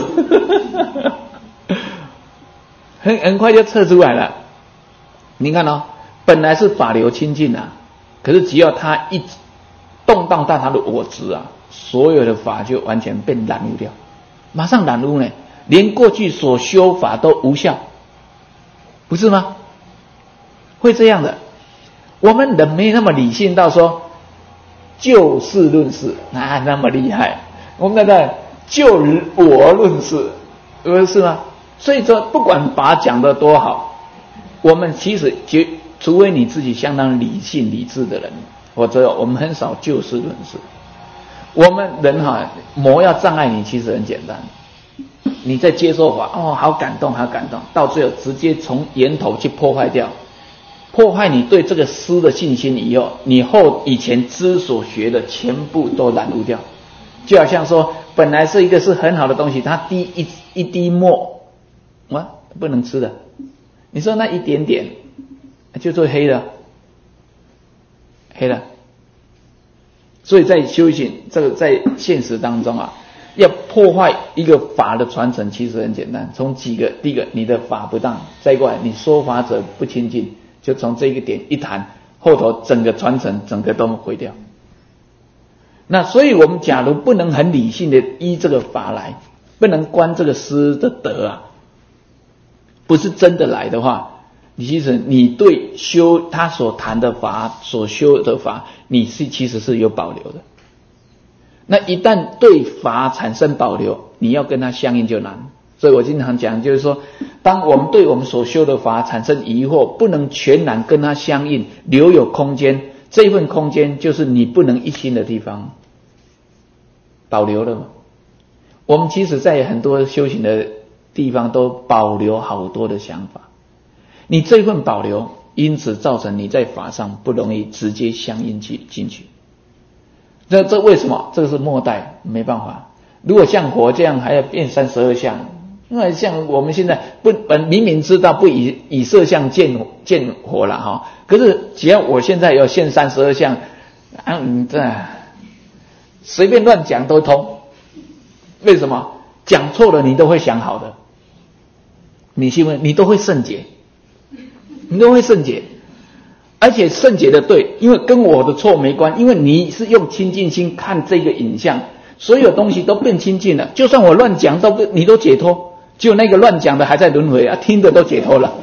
很很快就测出来了。你看哦，本来是法流清净啊，可是只要他一动荡到他的我执啊，所有的法就完全被染污掉，马上染污呢，连过去所修法都无效，不是吗？会这样的。我们人没那么理性到说就事论事，哪那么厉害？我们那个就我论事，不是吗？所以说不管法讲得多好，我们其实就除非你自己相当理性理智的人，否则我们很少就事论事。我们人哈，魔要障碍你其实很简单，你在接受法，哦，好感动好感动，到最后直接从源头去破坏掉，破坏你对这个师的信心以后，你后以前知所学的全部都染污掉。就好像说本来是一个是很好的东西，它滴一一滴墨，哇，不能吃的，你说那一点点就做黑的黑的。所以在修行这个在现实当中啊，要破坏一个法的传承其实很简单，从几个，第一个你的法不当，再过来你说法者不清净，就从这个点一谈，后头整个传承整个都毁掉。那所以我们假如不能很理性的依这个法来，不能观这个师的德啊，不是真的来的话，你其实你对修他所谈的法所修的法，你是其实是有保留的。那一旦对法产生保留，你要跟他相应就难。所以我经常讲，就是说当我们对我们所修的法产生疑惑，不能全然跟它相应，留有空间，这一份空间就是你不能一心的地方，保留了嘛。我们其实在很多修行的地方都保留好多的想法，你这份保留，因此造成你在法上不容易直接相应去进去。这这为什么？这个是末代，没办法。如果像佛这样还要变三十二相，因为像我们现在不本明明知道不以以色相见见佛了哈，可是只要我现在要现三十二相，啊，你这随便乱讲都通。为什么？讲错了你都会想好的，你信不信？你都会圣解，你都会圣解，而且圣解的对，因为跟我的错没关，因为你是用清净心看这个影像，所有东西都变清净了。就算我乱讲，都你都解脱，只有那个乱讲的还在轮回啊，听的都解脱了，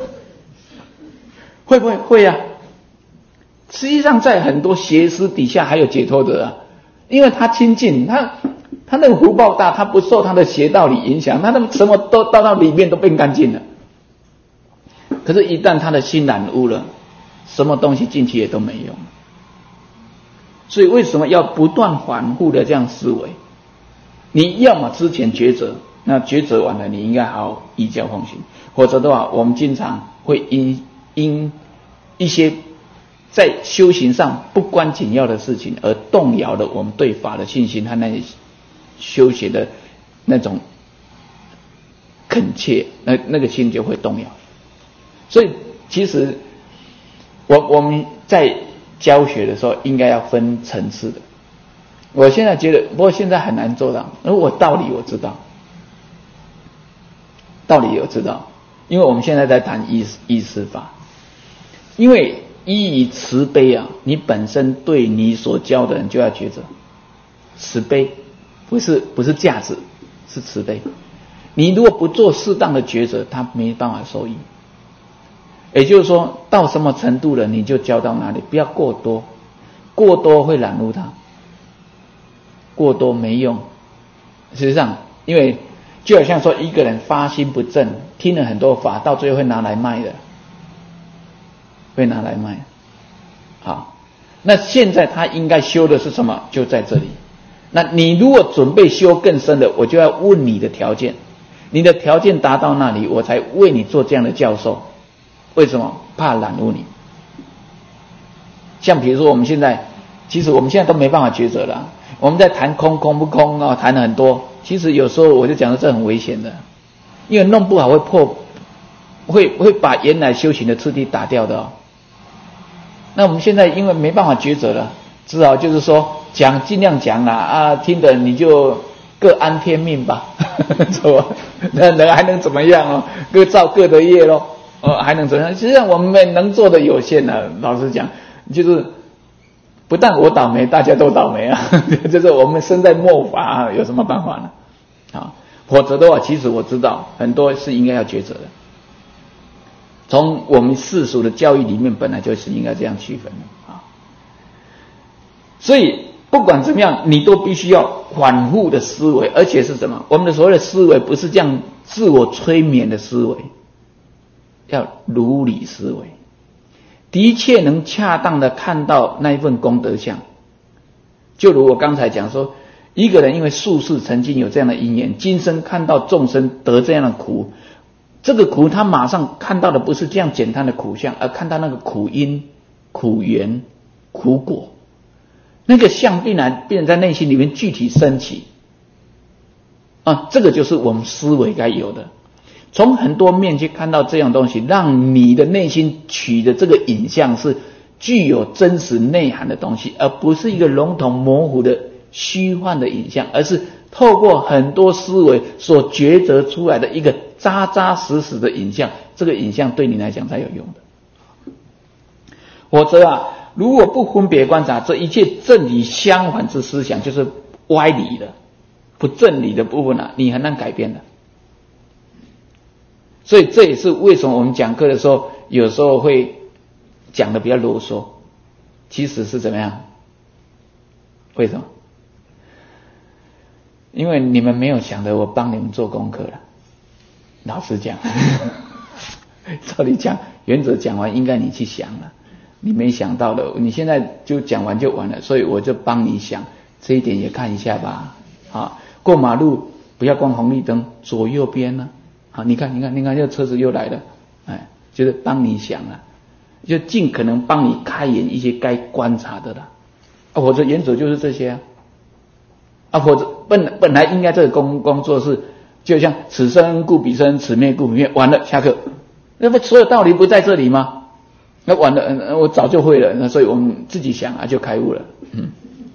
会不会？会啊。实际上，在很多邪师底下还有解脱的啊，因为他清净，他。他那个福报大，他不受他的邪道理影响，他那什么都到到里面都变干净了。可是，一旦他的心染污了，什么东西进去也都没用。所以，为什么要不断反复的这样思维？你要么之前抉择，那抉择完了，你应该好好依教奉行，否则的话，我们经常会因因一些在修行上不关紧要的事情而动摇了我们对法的信心和那些修行的那种恳切，那那个心就会动摇。所以其实我我们在教学的时候应该要分层次的。我现在觉得，不过现在很难做到，因为我道理我知道，道理我知道，因为我们现在在谈依依师法，因为依于慈悲啊，你本身对你所教的人就要抉择，慈悲。不是不是价值，是慈悲。你如果不做适当的抉择，他没办法受益。也就是说，到什么程度了，你就教到哪里，不要过多，过多会染污他，过多没用。实际上，因为就好像说一个人发心不正，听了很多法，到最后会拿来卖的，会拿来卖。好，那现在他应该修的是什么？就在这里。那你如果准备修更深的，我就要问你的条件，你的条件达到那里，我才为你做这样的教授。为什么？怕染污你。像比如说我们现在，其实我们现在都没办法抉择了。我们在谈空空不空啊，谈了很多。其实有时候我就讲的这很危险的，因为弄不好会破，会会把原来修行的次第打掉的哦。那我们现在因为没办法抉择了，只好就是说。讲尽量讲啦啊，听的你就各安天命吧，是吧？那人还能怎么样哦？各造各的业咯，呃，还能怎么样？实际上我们能做的有限了。老实讲，就是不但我倒霉，大家都倒霉啊。就是我们身在末法啊，有什么办法呢？啊，否则的话，其实我知道很多是应该要抉择的。从我们世俗的教育里面，本来就是应该这样区分的啊。所以。不管怎么样，你都必须要反复的思维，而且是什么？我们的所谓的思维不是这样自我催眠的思维，要如理思维，的确能恰当的看到那一份功德相。就如我刚才讲说，一个人因为宿世曾经有这样的因缘，今生看到众生得这样的苦，这个苦他马上看到的不是这样简单的苦相，而看到那个苦因、苦缘、苦果。那个相必然变成在内心里面具体升起啊，这个就是我们思维该有的。从很多面去看到这样东西，让你的内心取的这个影像是具有真实内涵的东西，而不是一个笼统模糊的虚幻的影像，而是透过很多思维所抉择出来的一个扎扎实实的影像，这个影像对你来讲才有用的。否则啊，如果不分别观察，这一切正理相反之思想就是歪理的、不正理的部分啊，你很难改变的。所以这也是为什么我们讲课的时候，有时候会讲的比较啰嗦，其实是怎么样？为什么？因为你们没有想着我帮你们做功课了。 老实讲，照理讲，原则讲完应该你去想了，你没想到的，你现在就讲完就完了，所以我就帮你想这一点也看一下吧。啊，过马路不要光红绿灯，左右边呢、啊，好，你看，你看，你看，这车子又来了，哎，就是帮你想了，就尽可能帮你开眼一些该观察的了。啊，我的原则就是这些啊。啊，或者本本来应该这个工工作是。就像此生故彼生，此灭故彼灭，完了下课，那不所有道理不在这里吗？那完了，我早就会了，那所以我们自己想啊就开悟了，嗯，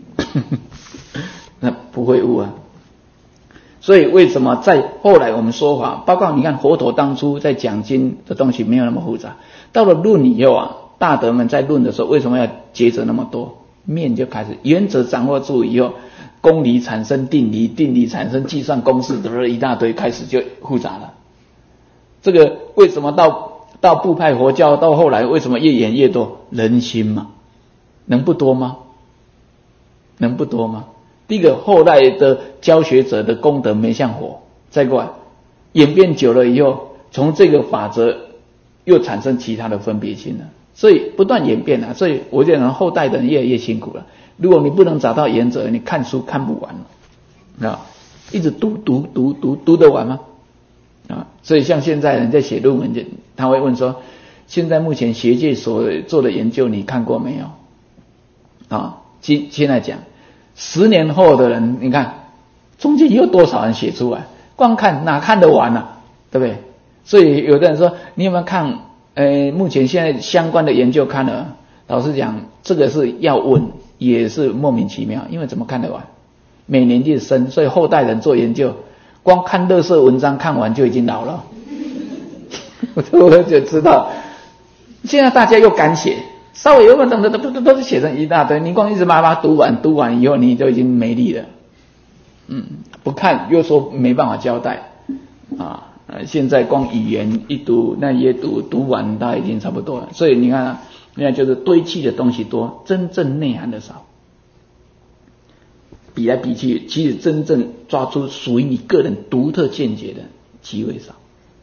那不会悟啊。所以为什么在后来我们说法，包括你看佛陀当初在讲经的东西没有那么复杂，到了论以后啊，大德们在论的时候为什么要抉择那么多？面就开始原则掌握住以后。公理产生定理，定理产生计算公式，得了一大堆，开始就复杂了。这个为什么到到部派佛教到后来为什么越演越多？人心嘛，能不多吗？能不多吗？第一个，后来的教学者的功德没像火，再过来演变久了以后，从这个法则又产生其他的分别心了，所以不断演变了。所以我觉得后代的人越来越辛苦了。如果你不能找到原则，你看书看不完了啊！一直读读读读读得完吗？啊！所以像现在人在写论文，他会问说：现在目前学界所做的研究，你看过没有？啊！现现在讲，十年后的人，你看中间有多少人写出来？光看哪看得完啊？对不对？所以有的人说，你有没有看？呃，目前现在相关的研究看了，老实讲，这个是要问。也是莫名其妙，因为怎么看得完？每年越深，所以后代人做研究，光看垃圾文章看完就已经老了。我就知道，现在大家又敢写，稍微有点等等都都都是写成一大堆，你光一直把它读完，读完以后你就已经没力了。嗯，不看又说没办法交代啊。现在光语言一读，那也读读完，它已经差不多了。所以你看啊。那就是堆砌的东西多，真正内涵的少。比来比去，其实真正抓出属于你个人独特见解的机会少。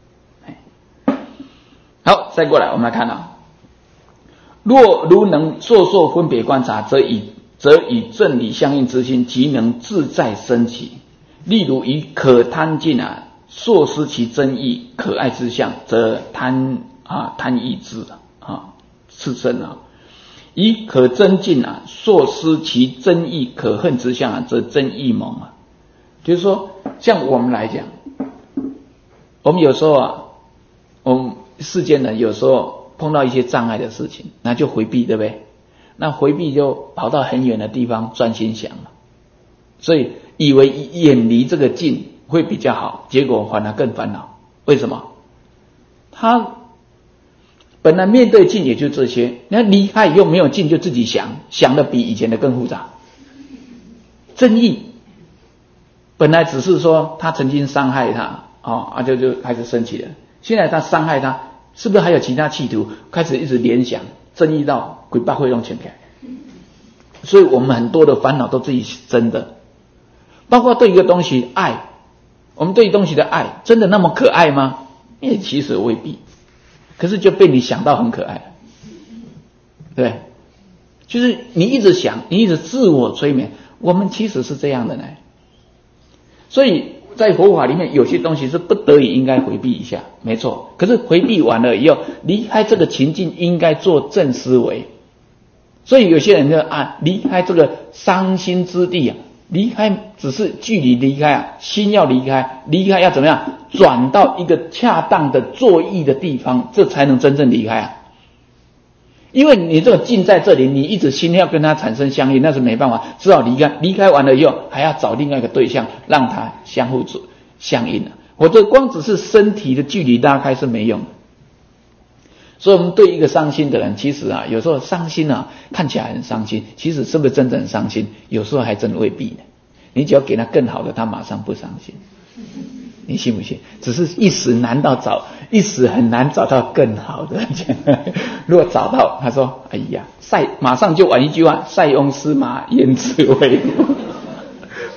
好，再过来我们来看啊，若如能烁烁分别观察，则以则与正理相应之心，即能自在升起。例如以可贪尽啊，烁失其真意可爱之相，则贪啊贪意之啊。是真啊，以可真尽啊，烁失其真意可恨之相啊，则真意萌啊。就是说，像我们来讲，我们有时候啊，我们世间人有时候碰到一些障碍的事情，那就回避，对不对？那回避就跑到很远的地方专心想了，所以以为远离这个境会比较好，结果反而更烦恼。为什么？他本来面对境也就这些，那离开以后没有境，就自己想，想的比以前的更复杂。正义本来只是说他曾经伤害他，哦，啊就就开始生气了。现在他伤害他，是不是还有其他企图？开始一直联想，正义到鬼把会用钱开。所以我们很多的烦恼都自己真的，包括对一个东西爱，我们对东西的爱真的那么可爱吗？因为其实未必。可是就被你想到很可爱了，对，就是你一直想，你一直自我催眠，我们其实是这样的呢。所以在佛法里面，有些东西是不得已应该回避一下，没错。可是回避完了以后，离开这个情境应该做正思维。所以有些人就啊，离开这个伤心之地啊，离开只是距离离开啊，心要离开，离开要怎么样？转到一个恰当的作意的地方，这才能真正离开啊。因为你这个境在这里，你一直心要跟他产生相应，那是没办法，只好离开。离开完了以后，还要找另外一个对象，让他相互相应了。否则光只是身体的距离拉开是没用的。所以我们对一个伤心的人，其实啊，有时候伤心啊，看起来很伤心，其实是不是真正很伤心？有时候还真未必呢。你只要给他更好的，他马上不伤心。你信不信？只是一时难到找，一时很难找到更好的。如果找到，他说：“哎呀，塞马上就玩一句话，塞翁失马，焉知非福。”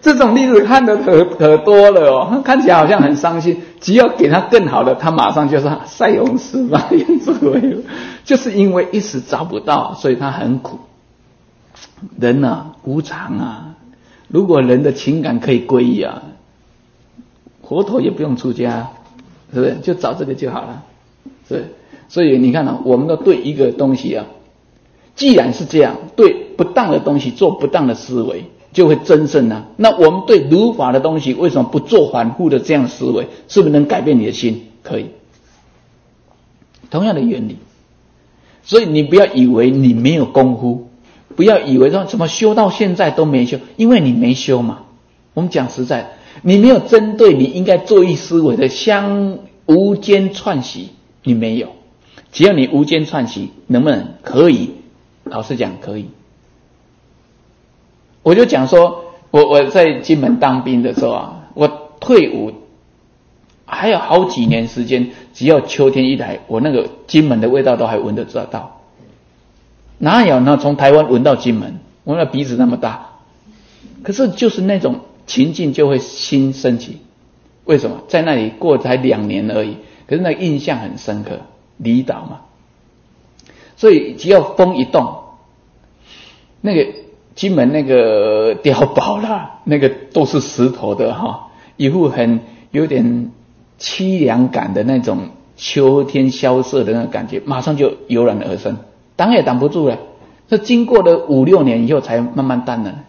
这种例子看得可可多了哦，看起来好像很伤心。只要给他更好的，他马上就说塞翁失马焉知非福，就是因为一时找不到，所以他很苦。人啊，无常啊，如果人的情感可以归一啊，佛陀也不用出家，是不是？就找这个就好了，是不是？所以你看啊，我们都对一个东西啊，既然是这样，对不当的东西做不当的思维，就会增胜啊。那我们对如法的东西，为什么不做反复的这样思维？是不是能改变你的心？可以，同样的原理。所以你不要以为你没有功夫，不要以为说怎么修到现在都没修，因为你没修嘛。我们讲实在，你没有针对你应该作意思维的相无间串习，你没有。只要你无间串习，能不能？可以。老实讲，可以。我就讲说，我我在金门当兵的时候啊，我退伍还有好几年时间，只要秋天一来，我那个金门的味道都还闻得到。哪有呢？从台湾闻到金门，我那鼻子那么大，可是就是那种情境就会心升起。为什么？在那里过才两年而已，可是那个印象很深刻，离岛嘛。所以只要风一动，那个金门那个碉堡啦，那个都是石头的哈，一副很有点凄凉感的那种秋天萧瑟的那个感觉，马上就油然而生，挡也挡不住了。这经过了五六年以后才慢慢淡了，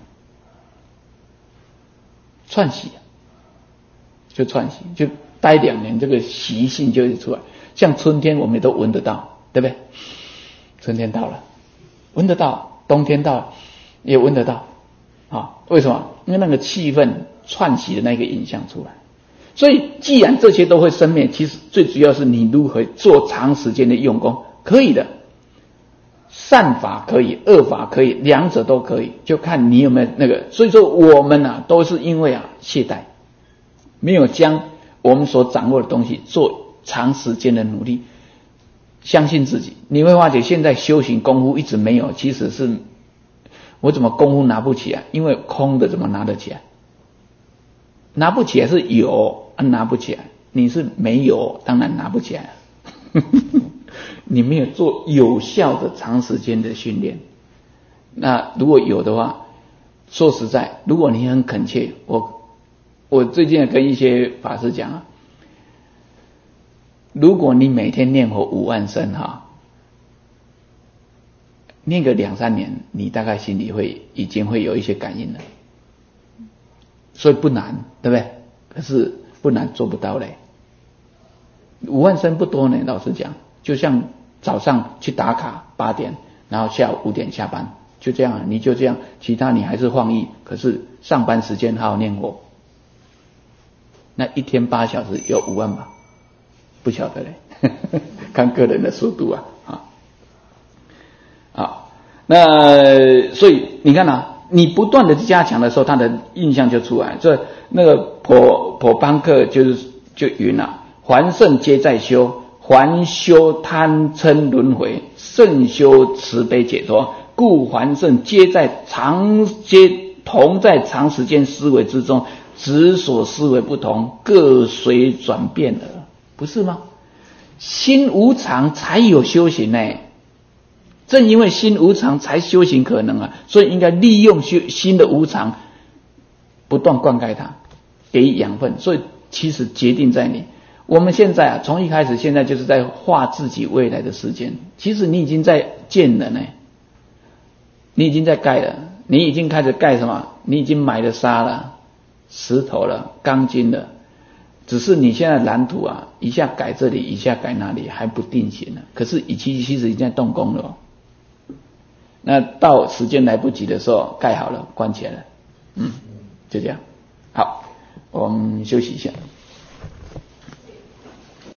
串习就串习，就待两年，这个习性就会出来。像春天我们也都闻得到，对不对？春天到了，闻得到；冬天到了，也闻得到。啊，为什么？因为那个气氛串习的那个影响出来。所以，既然这些都会生灭，其实最主要是你如何做长时间的用功，可以的。善法可以，恶法可以，两者都可以，就看你有没有那个。所以说，我们啊，都是因为啊懈怠，没有将我们所掌握的东西做长时间的努力。相信自己，你会发觉现在修行功夫一直没有，其实是我怎么功夫拿不起来？因为空的怎么拿得起来？拿不起来是有，啊、拿不起来。你是没有，当然拿不起来。你没有做有效的长时间的训练。那如果有的话，说实在，如果你很恳切，我我最近跟一些法师讲啊。如果你每天念佛五万声哈，念个两三年，你大概心里会已经会有一些感应了，所以不难，对不对？可是不难做不到嘞。五万声不多呢，老实讲，就像早上去打卡八点，然后下午五点下班，就这样，你就这样，其他你还是放逸，可是上班时间好好念佛，那一天八小时有五万吧？不晓得嘞，看个人的速度啊，啊，啊，那所以你看啊，你不断的加强的时候，他的印象就出来。这那个婆婆邦克就是就云啊，凡圣皆在修，凡修贪嗔轮回，圣修慈悲解脱，故凡圣皆在长皆同在长时间思维之中，只所思维不同，各随转变而。不是吗？心无常才有修行呢，正因为心无常才修行可能啊，所以应该利用修心的无常，不断灌溉它，给予养分。所以其实决定在你。我们现在啊，从一开始现在就是在画自己未来的时间。其实你已经在建了呢，你已经在盖了，你已经开始盖什么？你已经买了沙了、石头了、钢筋了。只是你现在蓝图啊，一下改这里，一下改那里，还不定型呢。可是其实其实已经在动工了哦。那到时间来不及的时候，盖好了，关起来了。嗯，就这样。好，我们休息一下。